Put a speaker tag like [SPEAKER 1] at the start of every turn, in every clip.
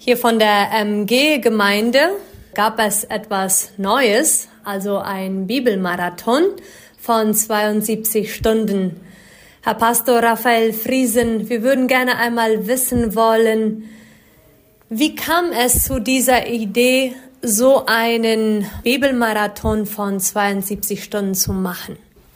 [SPEAKER 1] Hier von der MG-Gemeinde gab es etwas Neues, also ein Bibelmarathon von 72 Stunden. Herr Pastor Raphael Friesen, wir würden gerne einmal wissen wollen, wie kam es zu dieser Idee, so einen Bibelmarathon von 72 Stunden zu machen?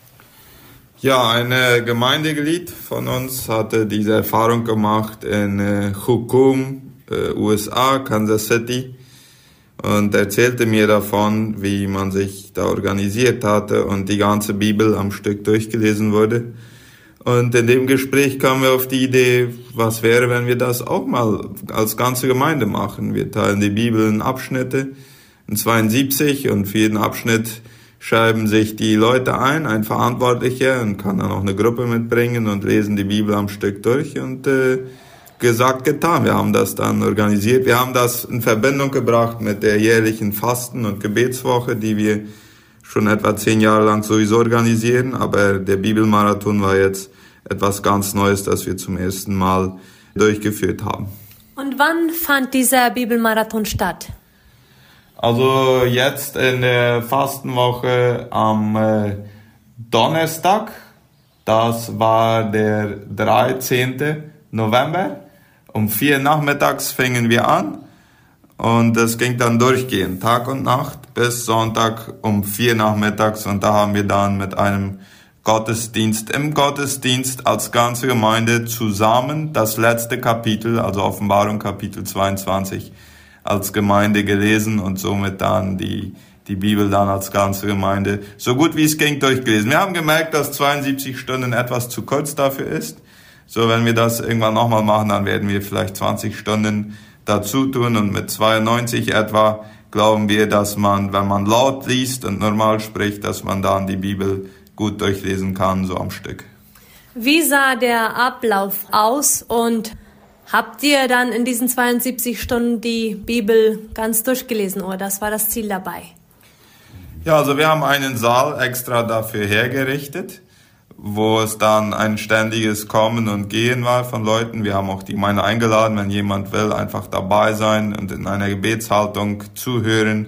[SPEAKER 2] Ja, ein Gemeindeglied von uns hatte diese Erfahrung gemacht in Hukum, USA, Kansas City, und erzählte mir davon, wie man sich da organisiert hatte und die ganze Bibel am Stück durchgelesen wurde. Und in dem Gespräch kamen wir auf die Idee, was wäre, wenn wir das auch mal als ganze Gemeinde machen. Wir teilen die Bibel in Abschnitte, in 72, und für jeden Abschnitt schreiben sich die Leute ein Verantwortlicher, und kann dann auch eine Gruppe mitbringen und lesen die Bibel am Stück durch. Und gesagt, getan. Wir haben das dann organisiert. Wir haben das in Verbindung gebracht mit der jährlichen Fasten- und Gebetswoche, die wir schon etwa 10 Jahre lang sowieso organisieren. Aber der Bibelmarathon war jetzt etwas ganz Neues, das wir zum ersten Mal durchgeführt haben.
[SPEAKER 1] Und wann fand dieser Bibelmarathon statt?
[SPEAKER 2] Also jetzt in der Fastenwoche am Donnerstag. Das war der 13. November. Um 4 nachmittags fingen wir an, und es ging dann durchgehend, Tag und Nacht, bis Sonntag um 4 nachmittags, und da haben wir dann mit einem Gottesdienst im Gottesdienst als ganze Gemeinde zusammen das letzte Kapitel, also Offenbarung Kapitel 22, als Gemeinde gelesen und somit dann die Bibel dann als ganze Gemeinde so gut wie es ging durchgelesen. Wir haben gemerkt, dass 72 Stunden etwas zu kurz dafür ist. So, wenn wir das irgendwann nochmal machen, dann werden wir vielleicht 20 Stunden dazu tun, und mit 92 etwa glauben wir, dass man, wenn man laut liest und normal spricht, dass man dann die Bibel gut durchlesen kann, so am Stück.
[SPEAKER 1] Wie sah der Ablauf aus, und habt ihr dann in diesen 72 Stunden die Bibel ganz durchgelesen, oder das war das Ziel dabei?
[SPEAKER 2] Ja, also wir haben einen Saal extra dafür hergerichtet, wo es dann ein ständiges Kommen und Gehen war von Leuten. Wir haben auch die Gemeinde eingeladen, wenn jemand will, einfach dabei sein und in einer Gebetshaltung zuhören.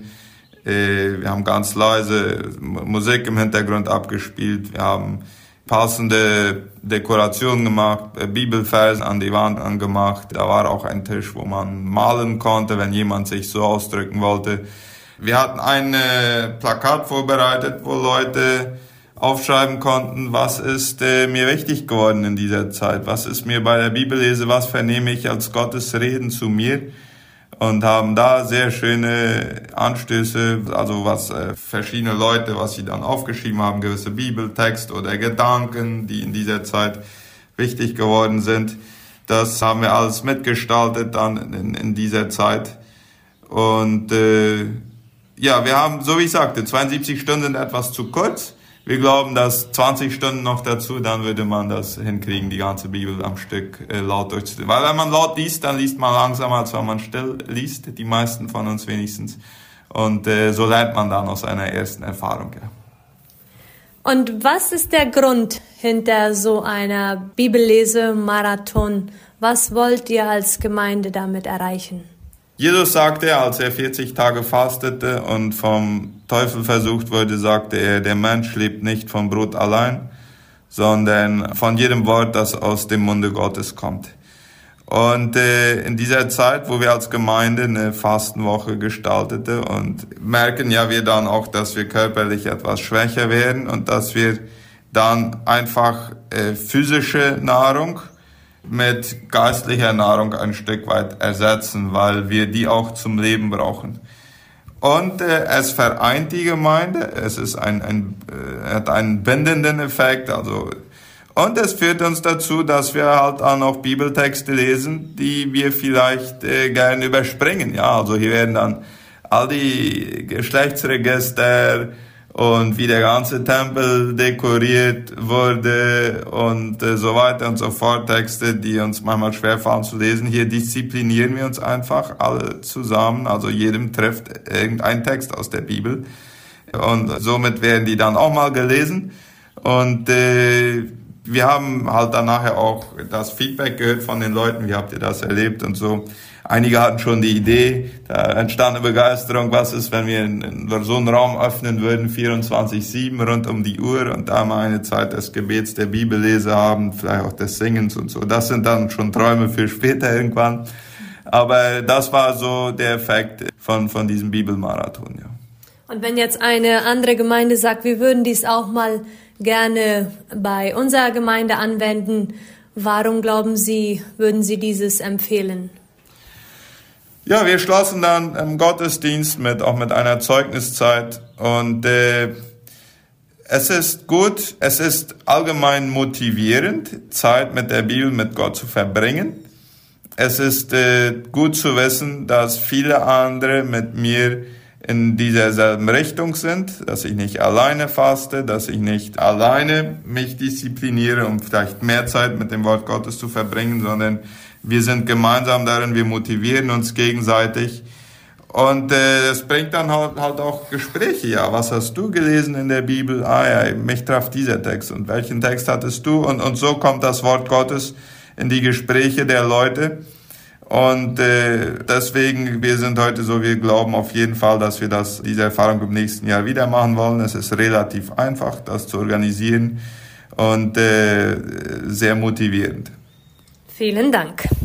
[SPEAKER 2] Wir haben ganz leise Musik im Hintergrund abgespielt. Wir haben passende Dekorationen gemacht, Bibelverse an die Wand angemacht. Da war auch ein Tisch, wo man malen konnte, wenn jemand sich so ausdrücken wollte. Wir hatten ein Plakat vorbereitet, wo Leute aufschreiben konnten, was ist mir wichtig geworden in dieser Zeit, was ist mir bei der Bibellese, was vernehme ich als Gottes Reden zu mir, und haben da sehr schöne Anstöße, also was verschiedene Leute, was sie dann aufgeschrieben haben, gewisse Bibeltexte oder Gedanken, die in dieser Zeit wichtig geworden sind. Das haben wir alles mitgestaltet dann in dieser Zeit. Und ja, wir haben, so wie ich sagte, 72 Stunden sind etwas zu kurz. Wir glauben, dass 20 Stunden noch dazu, dann würde man das hinkriegen, die ganze Bibel am Stück laut durchzulesen. Weil wenn man laut liest, dann liest man langsamer, als wenn man still liest, die meisten von uns wenigstens. Und so lernt man dann aus einer ersten Erfahrung. Ja.
[SPEAKER 1] Und was ist der Grund hinter so einer Bibellese-Marathon? Was wollt ihr als Gemeinde damit erreichen?
[SPEAKER 2] Jesus sagte, als er 40 Tage fastete und vom Teufel versucht wurde, sagte er, der Mensch lebt nicht vom Brot allein, sondern von jedem Wort, das aus dem Munde Gottes kommt. Und in dieser Zeit, wo wir als Gemeinde eine Fastenwoche gestaltete, und merken ja wir dann auch, dass wir körperlich etwas schwächer werden und dass wir dann einfach physische Nahrung mit geistlicher Nahrung ein Stück weit ersetzen, weil wir die auch zum Leben brauchen. Und es vereint die Gemeinde, es ist hat einen bindenden Effekt, also, und es führt uns dazu, dass wir halt auch noch Bibeltexte lesen, die wir vielleicht gerne überspringen. Ja, also hier werden dann all die Geschlechtsregister und wie der ganze Tempel dekoriert wurde und so weiter und so fort, Texte, die uns manchmal schwerfallen zu lesen. Hier disziplinieren wir uns einfach alle zusammen, also jedem trifft irgendein Text aus der Bibel, und somit werden die dann auch mal gelesen, und wir haben halt dann nachher auch das Feedback gehört von den Leuten, wie habt ihr das erlebt und so. Einige hatten schon die Idee, da entstand eine Begeisterung, was ist, wenn wir so einen Raum öffnen würden, 24/7 rund um die Uhr und da mal eine Zeit des Gebets, der Bibellese haben, vielleicht auch des Singens und so. Das sind dann schon Träume für später irgendwann. Aber das war so der Effekt von diesem Bibelmarathon, ja.
[SPEAKER 1] Und wenn jetzt eine andere Gemeinde sagt, wir würden dies auch mal gerne bei unserer Gemeinde anwenden, warum glauben Sie, würden Sie dieses empfehlen?
[SPEAKER 2] Ja, wir schlossen dann im Gottesdienst auch mit einer Zeugniszeit und es ist gut, es ist allgemein motivierend, Zeit mit der Bibel, mit Gott zu verbringen. Es ist gut zu wissen, dass viele andere mit mir in dieser selben Richtung sind, dass ich nicht alleine faste, dass ich nicht alleine mich diszipliniere, um vielleicht mehr Zeit mit dem Wort Gottes zu verbringen, sondern wir sind gemeinsam darin, wir motivieren uns gegenseitig und es bringt dann halt auch Gespräche. Ja, was hast du gelesen in der Bibel? Ja, mich traf dieser Text und welchen Text hattest du? Und so kommt das Wort Gottes in die Gespräche der Leute. Und deswegen, wir sind heute so, wir glauben auf jeden Fall, dass wir diese Erfahrung im nächsten Jahr wieder machen wollen. Es ist relativ einfach, das zu organisieren und sehr motivierend.
[SPEAKER 1] Vielen Dank.